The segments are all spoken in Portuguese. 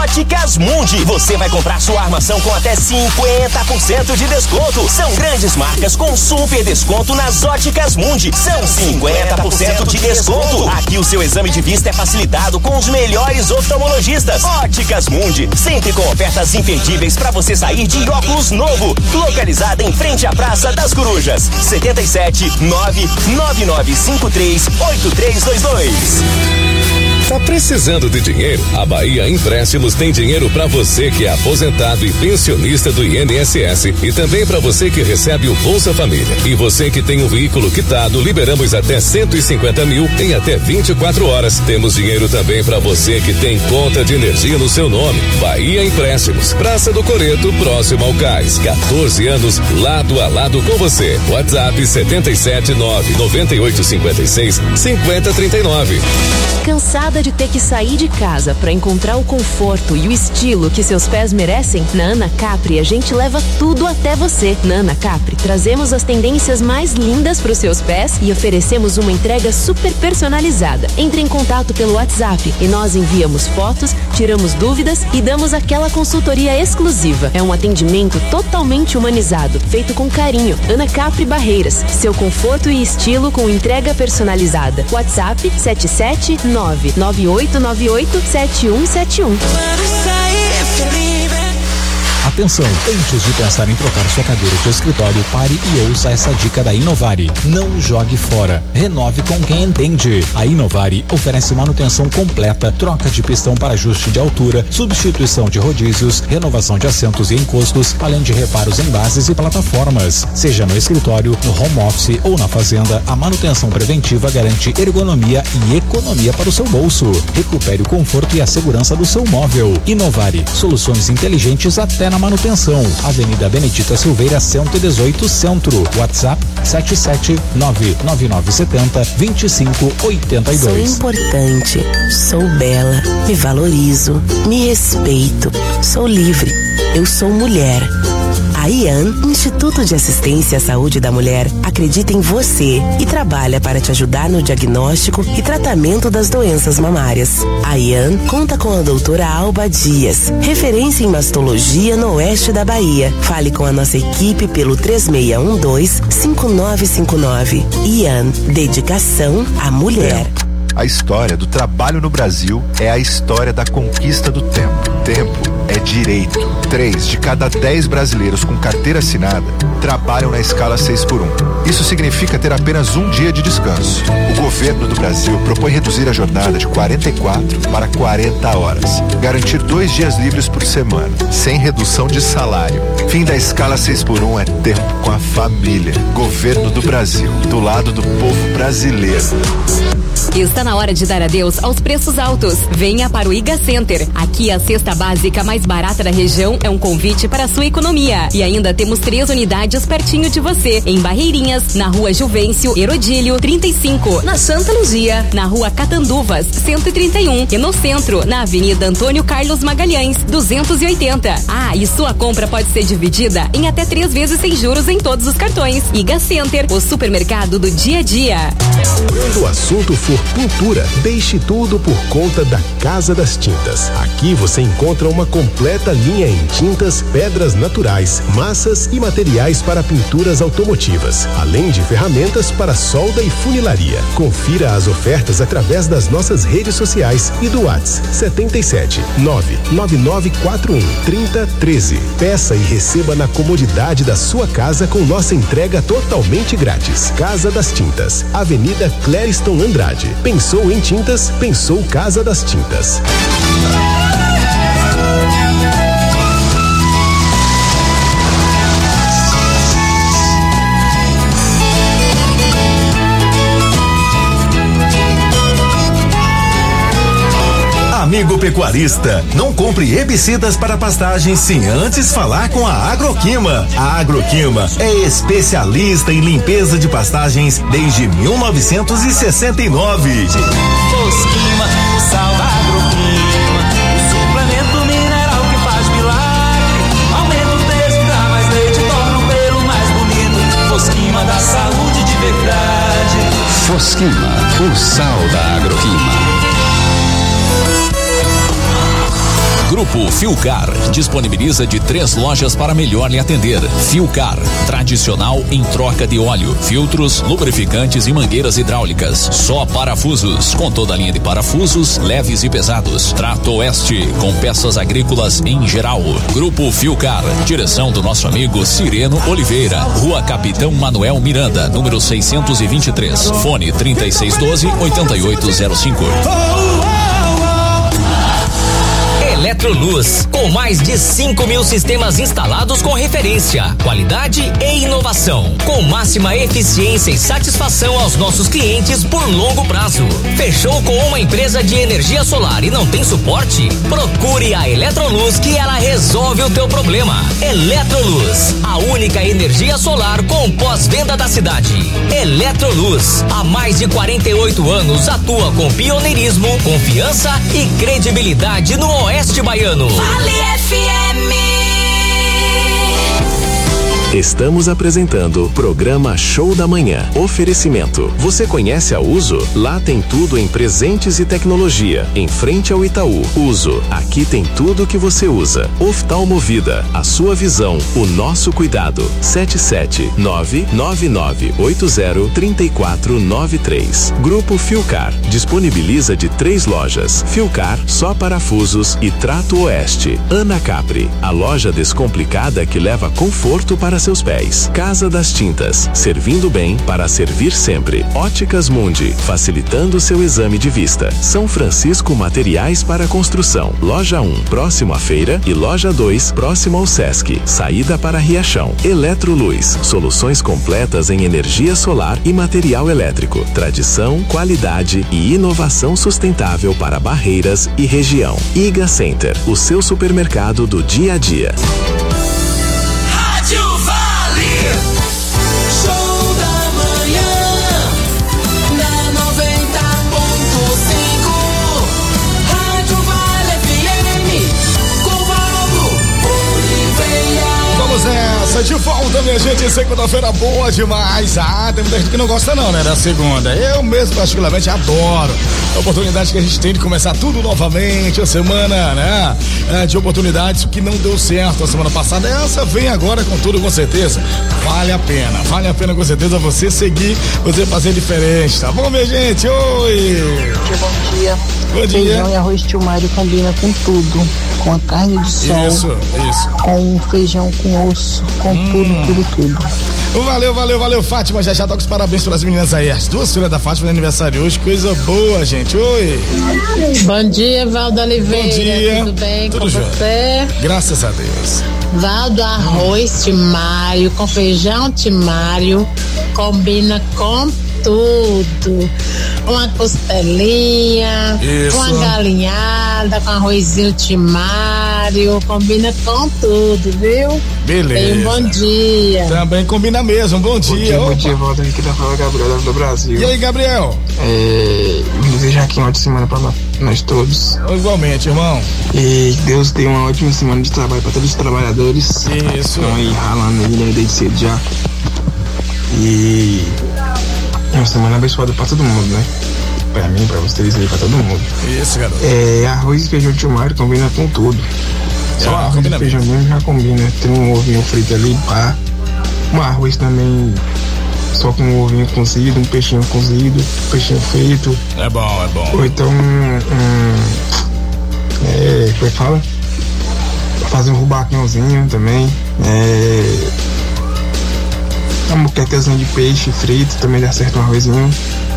Óticas Mundi. Você vai comprar sua armação com até 50% de desconto. São grandes marcas com super desconto nas Óticas Mundi. São 50% de desconto. Aqui o seu exame de vista é facilitado com os melhores oftalmologistas. Óticas Mundi, sempre com ofertas imperdíveis para você sair de óculos novo. Localizada em frente à Praça das Corujas. 77 99953 8322. Tá precisando de dinheiro? A Bahia Empréstimos tem dinheiro para você que é aposentado e pensionista do INSS e também para você que recebe o Bolsa Família. E você que tem um veículo quitado, liberamos até 150 mil em até 24 horas. Temos dinheiro também para você que tem conta de energia no seu nome. Bahia Empréstimos, Praça do Coreto, próximo ao Cais. 14 anos, lado a lado com você. WhatsApp 779-9856-5039. Cansada de ter que sair de casa para encontrar o conforto e o estilo que seus pés merecem? Na Ana Capri a gente leva tudo até você. Na Ana Capri trazemos as tendências mais lindas para os seus pés e oferecemos uma entrega super personalizada. Entre em contato pelo WhatsApp e nós enviamos fotos, tiramos dúvidas e damos aquela consultoria exclusiva. É um atendimento totalmente humanizado, feito com carinho. Ana Capri Barreiras, seu conforto e estilo com entrega personalizada. WhatsApp 77998987171. Atenção, antes de pensar em trocar sua cadeira de escritório, pare e ouça essa dica da Inovare. Não jogue fora, renove com quem entende. A Inovare oferece manutenção completa, troca de pistão para ajuste de altura, substituição de rodízios, renovação de assentos e encostos, além de reparos em bases e plataformas. Seja no escritório, no home office ou na fazenda, a manutenção preventiva garante ergonomia e economia para o seu bolso. Recupere o conforto e a segurança do seu móvel. Inovare, soluções inteligentes até na manutenção. Avenida Benedita Silveira, 118, Centro. WhatsApp 77999702582. Sou importante, sou bela, me valorizo, me respeito, sou livre, eu sou mulher. A IAN, Instituto de Assistência à Saúde da Mulher, acredita em você e trabalha para te ajudar no diagnóstico e tratamento das doenças mamárias. A IAN conta com a doutora Alba Dias, referência em mastologia no oeste da Bahia. Fale com a nossa equipe pelo 3612-5959. IAN, dedicação à mulher. A história do trabalho no Brasil é a história da conquista do tempo. Tempo é direito. 3 de cada 10 brasileiros com carteira assinada trabalham na escala 6x1. Isso significa ter apenas um dia de descanso. O governo do Brasil propõe reduzir a jornada de 44 para 40 horas. Garantir 2 dias livres por semana, sem redução de salário. Fim da escala 6x1 é tempo com a família. Governo do Brasil, do lado do povo brasileiro. Está na hora de dar adeus aos preços altos. Venha para o Iga Center. Aqui a cesta básica mais barata da região é um convite para a sua economia. E ainda temos 3 unidades pertinho de você. Em Barreirinhas, na Rua Juvencio Herodílio 35. Na Santa Luzia, na Rua Catanduvas 131. E no centro, na Avenida Antônio Carlos Magalhães 280. Ah, e sua compra pode ser dividida em até 3 vezes sem juros em todos os cartões. Iga Center, o supermercado do dia a dia. Quando o assunto for pintura, deixe tudo por conta da Casa das Tintas. Aqui você encontra uma completa linha em tintas, pedras naturais, massas e materiais para pinturas automotivas, além de ferramentas para solda e funilaria. Confira as ofertas através das nossas redes sociais e do WhatsApp 77 99941 3013. Peça e receba na comodidade da sua casa com nossa entrega totalmente grátis. Casa das Tintas, Avenida Clériston Andrade. Pensou em tintas? Pensou Casa das Tintas. Amigo pecuarista, não compre herbicidas para pastagens sem antes falar com a Agroquima. A Agroquima é especialista em limpeza de pastagens desde 1969. Fosquima, o sal da Agroquima, o suplemento mineral que faz milagre. Aumenta o texto, dá mais leite, torna o pelo mais bonito. Fosquima dá saúde de verdade. Fosquima, o sal da Agroquima. Grupo Filcar disponibiliza de 3 lojas para melhor lhe atender. Filcar, tradicional em troca de óleo, filtros, lubrificantes e mangueiras hidráulicas. Só parafusos, com toda a linha de parafusos, leves e pesados. Trato Oeste, com peças agrícolas em geral. Grupo Filcar, direção do nosso amigo Cireno Oliveira, Rua Capitão Manuel Miranda, número 623. Fone 3612-8805. Eletroluz, com mais de 5.000 sistemas instalados com referência, qualidade e inovação, com máxima eficiência e satisfação aos nossos clientes por longo prazo. Fechou com uma empresa de energia solar e não tem suporte? Procure a Eletroluz que ela resolve o teu problema. Eletroluz, a única energia solar com pós-venda da cidade. Eletroluz, há mais de 48 anos atua com pioneirismo, confiança e credibilidade no Oeste Baiano. Vale FM. Estamos apresentando o programa Show da Manhã. Oferecimento. Você conhece a Uso? Lá tem tudo em presentes e tecnologia. Em frente ao Itaú. Uso. Aqui tem tudo que você usa. Oftalmovida. A sua visão. O nosso cuidado. 77999803493. Grupo Filcar. Disponibiliza de 3 lojas. Filcar, só parafusos e Trato Oeste. Ana Capri. A loja descomplicada que leva conforto para seus pés. Casa das Tintas, servindo bem para servir sempre. Óticas Mundi, facilitando seu exame de vista. São Francisco Materiais para Construção. Loja 1, próximo à feira, e Loja 2, próximo ao Sesc. Saída para Riachão. Eletroluz, soluções completas em energia solar e material elétrico. Tradição, qualidade e inovação sustentável para Barreiras e região. Iga Center, o seu supermercado do dia a dia. Rádio Vale. Show da manhã na 90.5. Rádio Vale FM com Valdo Oliveira. Vamos nessa, de volta, minha gente. Segunda-feira boa demais. Tem muita gente que não gosta não, né, da segunda. Eu mesmo particularmente adoro a oportunidade que a gente tem de começar tudo novamente, a semana, né, de oportunidades que não deu certo a semana passada. Essa vem agora com tudo, com certeza. Vale a pena com certeza você seguir, você fazer diferente, tá bom, minha gente? Oi! Bom dia. Bom dia. Feijão e arroz tio Mário combina com tudo, com a carne de sol. Isso. Com o feijão com osso, com tudo. Valeu, Fátima. Já toca os parabéns para as meninas aí. As 2 filhas da Fátima no aniversário hoje, coisa boa, gente. Oi. Bom dia, Valdo Oliveira. Bom dia. Tudo bem tudo com você? Graças a Deus. Valdo, arroz timário com feijão timário combina com tudo. Uma costelinha, isso, uma galinhada com arrozinho timário, combina com tudo, viu? Beleza. Tenha um bom dia. Também combina mesmo, bom dia. Bom dia, Valdo, aqui da Fala Gabriel do Brasil. E aí, Gabriel? Desejar aqui uma ótima semana pra nós todos. Igualmente, irmão. E Deus dê uma ótima semana de trabalho pra todos os trabalhadores. Isso. Estão aí ralando aí, né, desde cedo já. E uma semana abençoada pra todo mundo, né? Pra mim, pra vocês aí, pra todo mundo. Isso, garoto. Arroz e feijão tio Mário combina com tudo. Só arroz e feijão mesmo já combina. Tem um ovinho frito ali, pá. Um arroz também só com um ovinho cozido, um peixinho cozido, peixinho frito. É bom. Ou então como é que fala? Fazer um rubacãozinho também. Uma moquecazinha de peixe frito, também dá certo um arrozinho.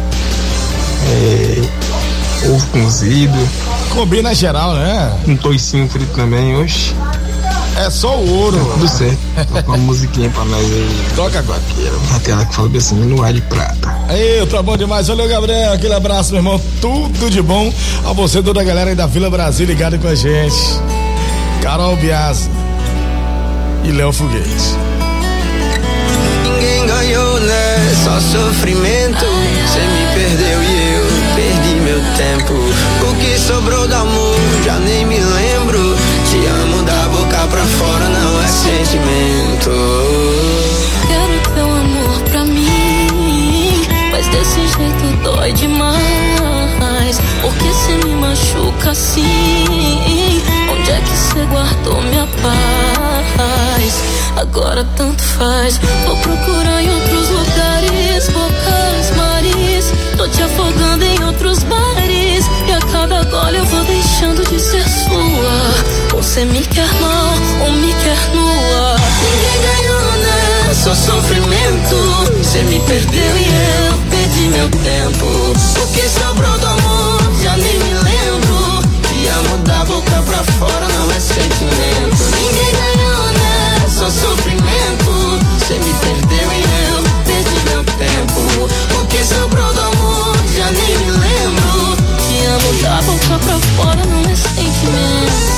Ovo cozido. Combina geral, né? Um toicinho frito também, oxe. É só o ouro. Tudo certo. Toca uma musiquinha pra nós aí. Toca agora. Aquela que fala bem assim, no ar de prata. Aí, tá bom demais. Valeu, Gabriel. Aquele abraço, meu irmão. Tudo de bom a você, toda a galera aí da Vila Brasil ligada com a gente. Carol Biasi e Léo Foguete. Ninguém ganhou, né? Só sofrimento. Você me perdeu e eu perdi meu tempo. O que sobrou do amor, já nem me lembro. Te amo da boca pra fora, não é sentimento. Quero teu amor pra mim, mas desse jeito dói demais. Porque cê me machuca assim. Onde é que agora tanto faz. Vou procurar em outros lugares, bocas, mares. Tô te afogando em outros bares, e a cada gole eu vou deixando de ser sua. Você me quer mal ou me quer nua. Ninguém ganhou, né? Só sofrimento. Você me perdeu e eu perdi meu tempo. O que sobrou do amor já nem me lembro. Te amo da boca pra fora, não é sentimento. Ninguém ganhou, né? Só sofrimento. Você me perdeu e eu perdi meu tempo. O que sobrou do amor já nem me lembro. Te amo da boca pra fora, não é sentimento.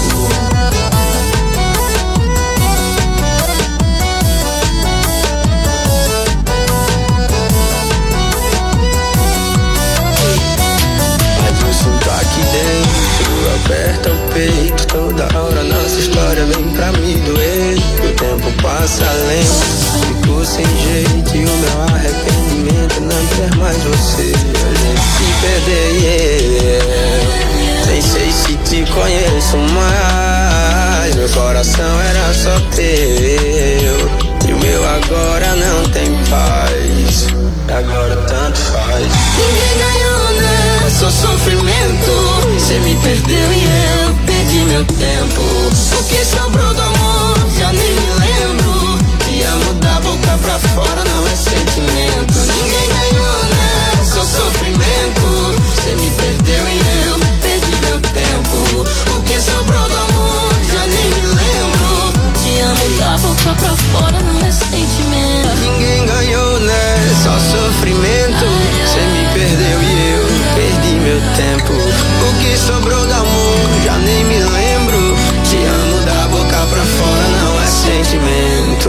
Sinto aqui dentro, aperta o peito. Toda hora nossa história vem pra me doer. O tempo passa lento, fico sem jeito. E o meu arrependimento é não ter mais você. A gente se perder, nem sei se te conheço mais. Meu coração era só teu, e o meu agora não tem paz. Agora tanto faz. Ninguém ganhou, né? Só sofrimento. Você me perdeu e eu perdi meu tempo. O que sobrou do amor já nem me lembro. Te amo da boca pra fora, não é sentimento. Ninguém ganhou, né? Só sofrimento. Você me perdeu e eu perdi meu tempo. O que sobrou do amor já nem me lembro. Te amo da boca pra fora, não é sentimento. Ninguém ganhou, né? Só sofrimento. Você me perdeu e eu perdi meu tempo. O que sobrou do amor já nem me lembro. Te amo da boca pra fora, não é sentimento.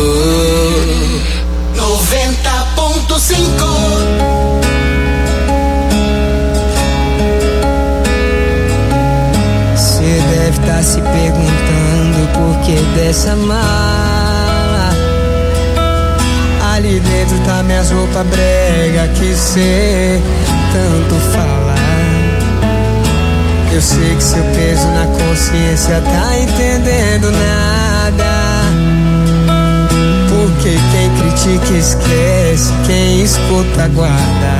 90.5. Cê deve tá se perguntando por que dessa mala. Ali dentro tá minhas roupas brega que cê tanto fala. Eu sei que seu peso na consciência tá entendendo nada. Porque quem critica esquece, quem escuta guarda.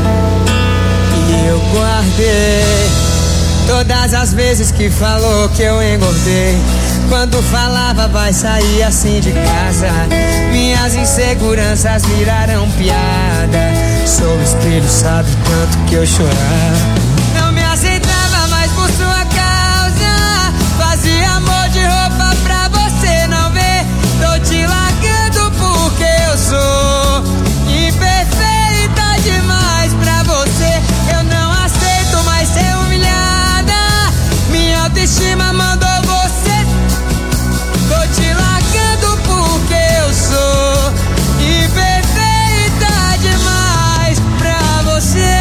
E eu guardei todas as vezes que falou que eu engordei. Quando falava vai sair assim de casa, minhas inseguranças viraram piada. Sou espelho, sabe tanto que eu chorava. Não me aceitava mais por sua causa. Fazia amor de roupa pra você não ver. Tô te largando porque eu sou imperfeita demais pra você. Eu não aceito mais ser humilhada. Minha autoestima mandou você. Tô te largando porque eu sou imperfeita demais pra você.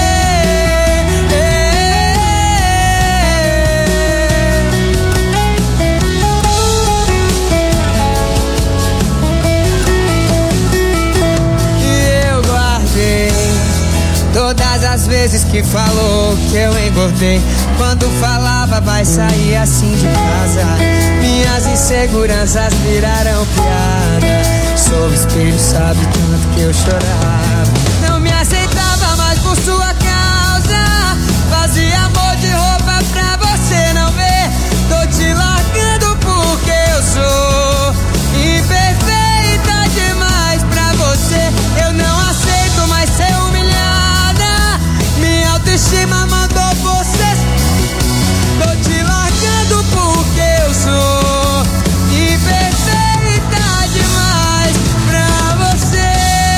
E eu guardei todas as vezes que falou que eu engordei. Quando falava vai sair assim de casa, minhas inseguranças viraram piada. Sou espelho, sabe tanto que eu chorava. Não me aceitava mais por sua causa. Fazia amor de roupa pra você não ver. Tô te largando porque eu sou imperfeita demais pra você. Eu não aceito mais ser humilhada. Minha autoestima mandou você. Tô te largando porque eu sou imperfeita demais pra você.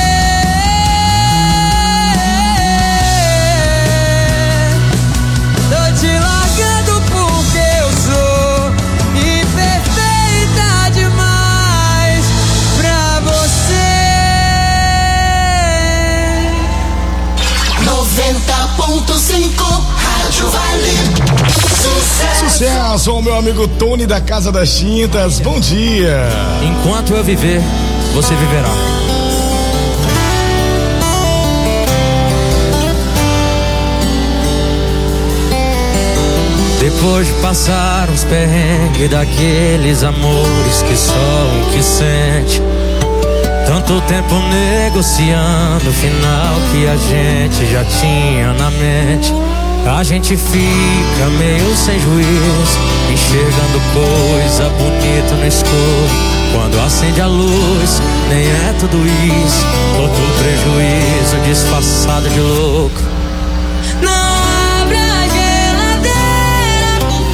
Tô te largando porque eu sou imperfeita demais pra você. 90.5 Rádio Vale. Sucesso, meu amigo Tony da Casa das Tintas. Bom dia. Enquanto eu viver, você viverá. Depois de passar uns perrengues daqueles amores que só um que sente. Tanto tempo negociando o final que a gente já tinha na mente. A gente fica meio sem juízo, enxergando coisa bonita no escuro. Quando acende a luz, nem é tudo isso. Outro prejuízo disfarçado de louco. Não abre a geladeira por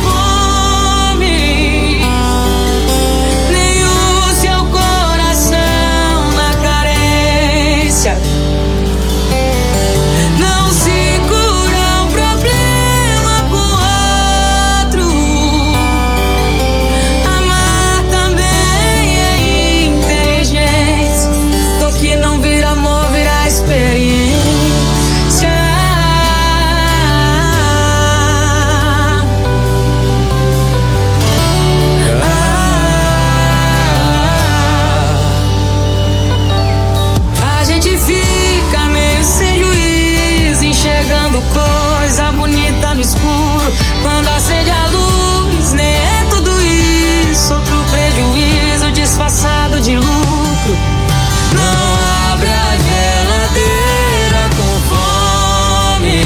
fome, nem o seu coração na carência. Não segura o problema com outro. Amar também é inteligência. Do que não vira amor, vira experiência. A gente fica meio sem juízo, enxergando coisa bonita no escuro. Quando acende a luz, nem é tudo isso. Outro prejuízo disfarçado de lucro. Não abre a geladeira com fome,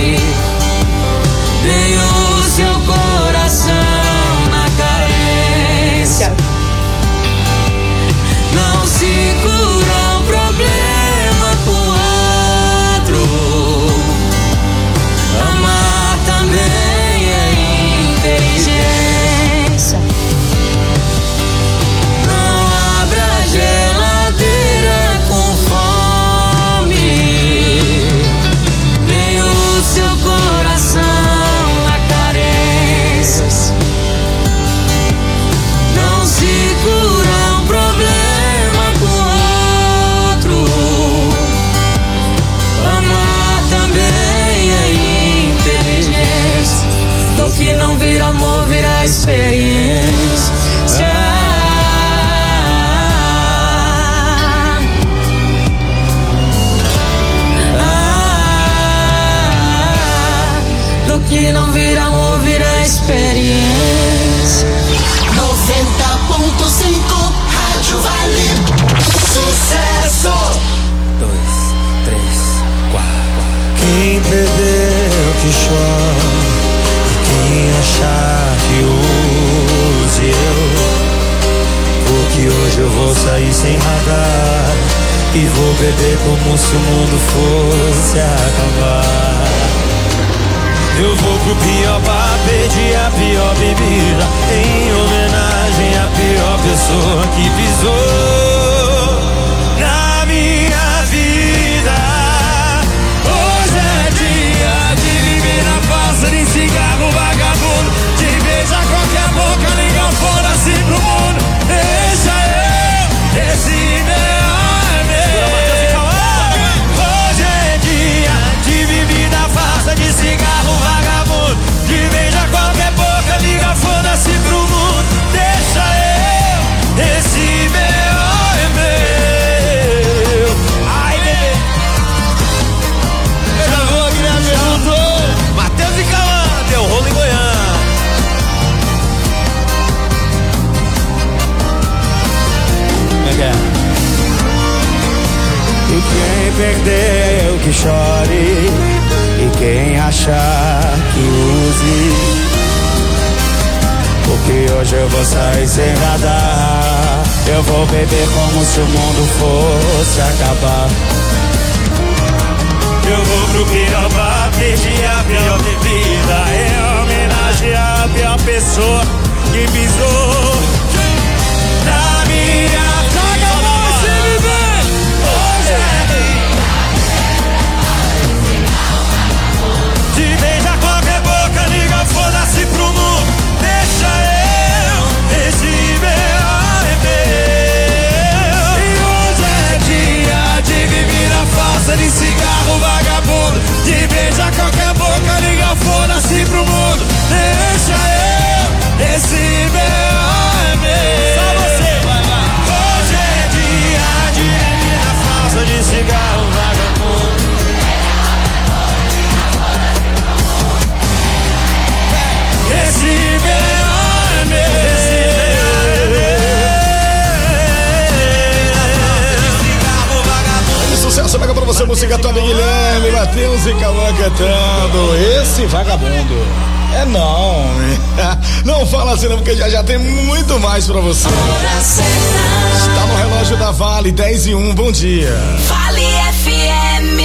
nem o seu coração na carência. Não segura o problema com outro. Amar também é inteligência. Não abra a geladeira com fome, nem o seu coração a carências. Não segura um problema com outro. Amar também é inteligência. Do que não vira amor, vira experiência. Do que não vira amor, vira experiência. 90.5 Rádio Vale. Sucesso. 2, 3, 4. Quem perdeu que chora, quem achar que use eu. Porque hoje eu vou sair sem radar e vou beber como se o mundo fosse acabar. Eu vou pro pior bar, pedir a pior bebida, em homenagem à pior pessoa que pisou na minha vida. Hoje é dia de viver na farsa de cigarro vagabundo, de beijar qualquer boca, ligar foda-se pro mundo. Deixa eu, esse meu amigo. Hoje é dia de viver na farsa de cigarro vagabundo, de beijar qualquer boca, liga foda-se pro mundo. Deixa eu, esse meu é meu. Ai, bebê. Eu já vou aqui, né, junto. Matheus e Cauã, deu rolo em Goiânia. Como é que é? E quem perdeu que chore, e quem achar que use. Porque hoje eu vou sair sem nadar, eu vou beber como se o mundo fosse acabar. Eu vou pro pior bar, pedir a pior bebida, em homenagem à pior pessoa que pisou na minha vida. Hoje é de beijar qualquer boca, liga foda-se pro mundo. Deixa eu, esse meu é meu. E hoje é dia de viver na farsa de cigarro vagabundo, de beijar qualquer boca, liga foda-se pro mundo. Deixa eu, esse meu é meu. Só você, vai. música Tony Guilherme, Matheus e Cauã cantando Esse Vagabundo. É não, não fala assim não, porque já tem muito mais pra você. Está no relógio da Vale, 10:01, bom dia. Vale FM.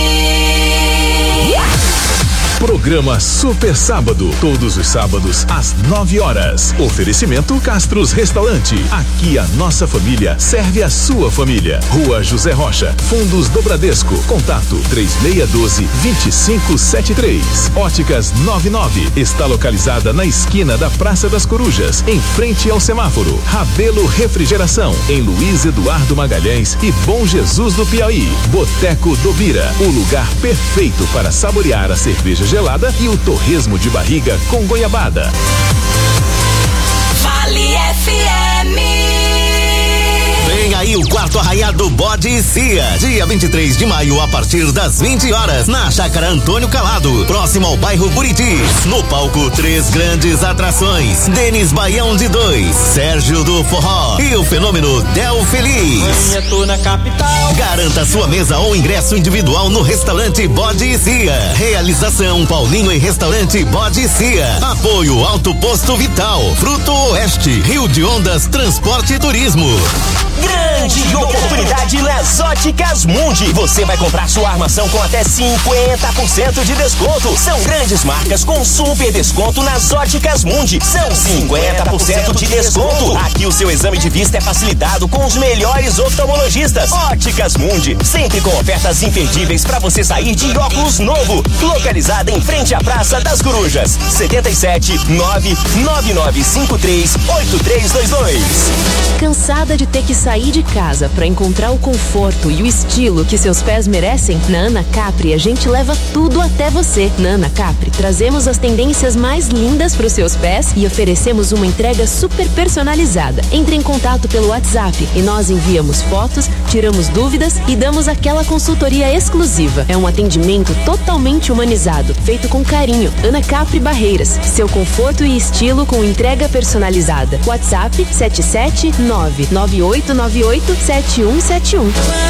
Programa Super Sábado, todos os sábados às 9 horas. Oferecimento Castros Restaurante. Aqui a nossa família serve a sua família. Rua José Rocha, Fundos do Bradesco. Contato 3612-2573. Óticas 99 está localizada na esquina da Praça das Corujas, em frente ao semáforo. Rabelo Refrigeração, em Luiz Eduardo Magalhães e Bom Jesus do Piauí. Boteco do Bira, o lugar perfeito para saborear a cerveja gelada e o torresmo de barriga com goiabada. Vale FM. Vem aí o quarto arraiado Bode e Cia, dia 23 de maio a partir das 20 horas na Chácara Antônio Calado, próximo ao bairro Buritis. No palco, 3 grandes atrações: Denis Baião de 2, Sérgio do Forró e o fenômeno Del Feliz. Tô na capital. Garanta sua mesa ou ingresso individual no restaurante Bode e Cia. Realização Paulinho e Restaurante Bode e Cia. Apoio Alto Posto Vital, Fruto Oeste, Rio de Ondas Transporte e Turismo. Grande oportunidade nas Óticas Mundi. Você vai comprar sua armação com até 50% de desconto. São grandes marcas com super desconto nas Óticas Mundi. São 50% de desconto. Aqui o seu exame de vista é facilitado com os melhores oftalmologistas. Óticas Mundi, sempre com ofertas imperdíveis para você sair de óculos novo. Localizada em frente à Praça das Corujas. 77-99953-8322. Cansada de ter que sair de casa para encontrar o conforto e o estilo que seus pés merecem? Na Ana Capri a gente leva tudo até você. Na Ana Capri trazemos as tendências mais lindas para os seus pés e oferecemos uma entrega super personalizada. Entre em contato pelo WhatsApp e nós enviamos fotos, tiramos dúvidas e damos aquela consultoria exclusiva. É um atendimento totalmente humanizado, feito com carinho. Ana Capri Barreiras, seu conforto e estilo com entrega personalizada. WhatsApp 77998987171.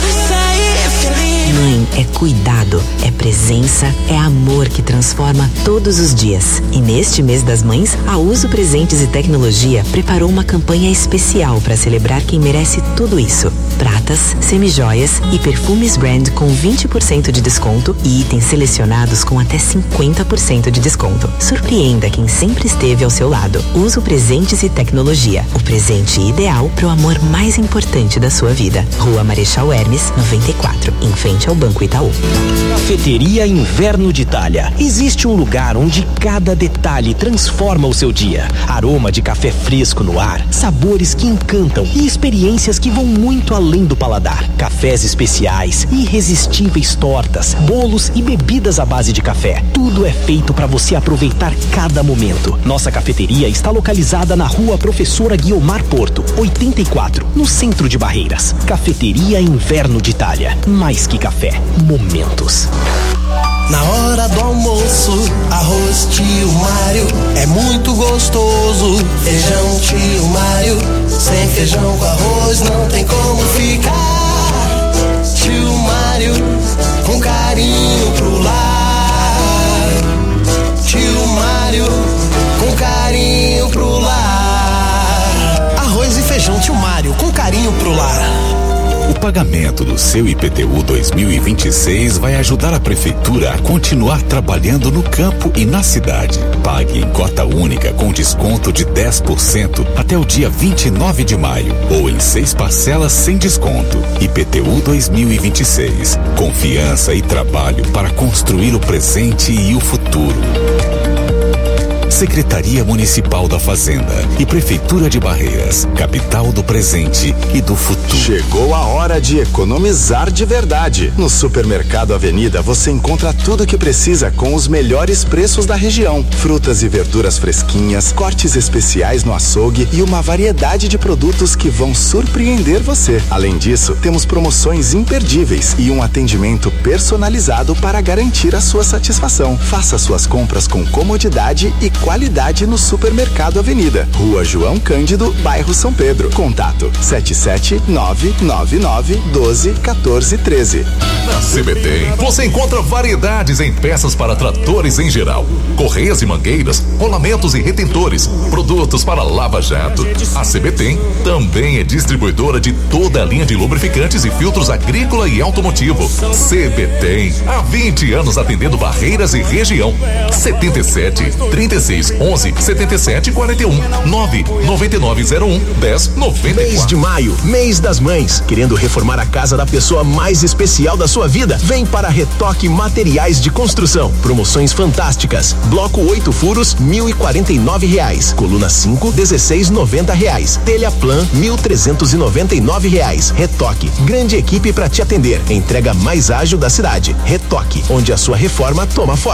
Mãe é cuidado, é presença, é amor que transforma todos os dias. E neste mês das mães, a Uso Presentes e Tecnologia preparou uma campanha especial para celebrar quem merece tudo isso. Pratas, semijoias e perfumes brand com 20% de desconto e itens selecionados com até 50% de desconto. Surpreenda quem sempre esteve ao seu lado. Uso Presentes e Tecnologia, o presente ideal para o amor mais importante da sua vida. Rua Marechal Hermes, 94, em frente ao Banco Itaú. Cafeteria Inverno de Itália. Existe um lugar onde cada detalhe transforma o seu dia. Aroma de café fresco no ar, sabores que encantam e experiências que vão muito além do paladar. Cafés especiais, irresistíveis tortas, bolos e bebidas à base de café. Tudo é feito para você aproveitar cada momento. Nossa cafeteria está localizada na Rua Professora Guiomar Porto, 84, no centro de Barreiras. Cafeteria Inverno de Itália. Mais que café, momentos. Na hora do almoço, arroz tio Mário é muito gostoso. Feijão tio Mário, sem feijão com arroz não tem como ficar. Tio Mário, com carinho pro lar. Tio Mário, com carinho pro lar. Arroz e feijão tio Mário, com carinho pro lar. O pagamento do seu IPTU 2026 vai ajudar a Prefeitura a continuar trabalhando no campo e na cidade. Pague em cota única com desconto de 10% até o dia 29 de maio ou em 6 parcelas sem desconto. IPTU 2026. Confiança e trabalho para construir o presente e o futuro. Secretaria Municipal da Fazenda e Prefeitura de Barreiras, capital do presente e do futuro. Chegou a hora de economizar de verdade. No Supermercado Avenida você encontra tudo o que precisa com os melhores preços da região. Frutas e verduras fresquinhas, cortes especiais no açougue e uma variedade de produtos que vão surpreender você. Além disso, temos promoções imperdíveis e um atendimento personalizado para garantir a sua satisfação. Faça suas compras com comodidade e qualidade no Supermercado Avenida, Rua João Cândido, bairro São Pedro. Contato 77999121413. Na CBT, você encontra variedades em peças para tratores em geral, correias e mangueiras, rolamentos e retentores, produtos para lava-jato. A CBT também é distribuidora de toda a linha de lubrificantes e filtros agrícola e automotivo. CBT, há 20 anos atendendo Barreiras e região. 77 36 11 77 41 99901 1094. Mês de maio, mês das mães. Querendo reformar a casa da pessoa mais especial da sua vida? Vem para Retoque Materiais de Construção. Promoções fantásticas. Bloco 8 furos, R$1.049. Coluna 5, R$16,90. Telha Plan, R$1.399. Retoque, grande equipe para te atender. Entrega mais ágil da cidade. Retoque, onde a sua reforma toma forma.